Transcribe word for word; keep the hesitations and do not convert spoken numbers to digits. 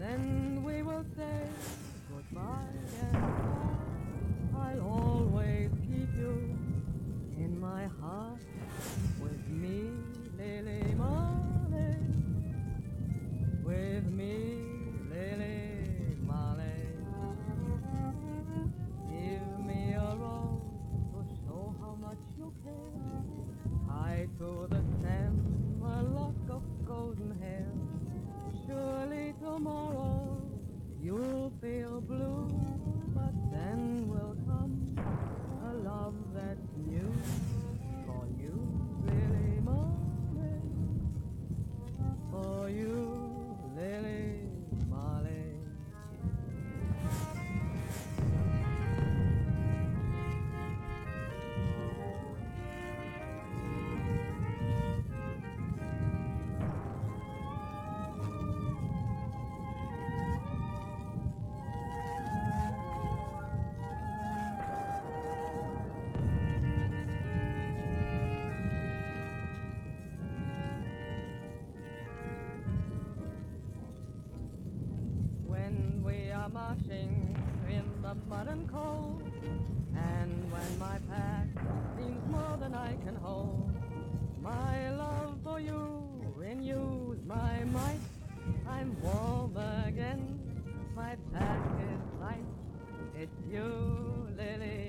Then we will say goodbye and I'll always keep you in my heart with me, Lily Marley, with me, Lily Marley. Give me a rose to show how much you care. Tie to the stem a lock of golden hair. Surely tomorrow you'll feel blue, but then will come a love that's new for you, Lily Marley, for you, Lily Marley. When we are marching in the mud and cold, and when my pack seems more than I can hold, my love for you renews my might. I'm warm again, my pack is light. It's you, Lily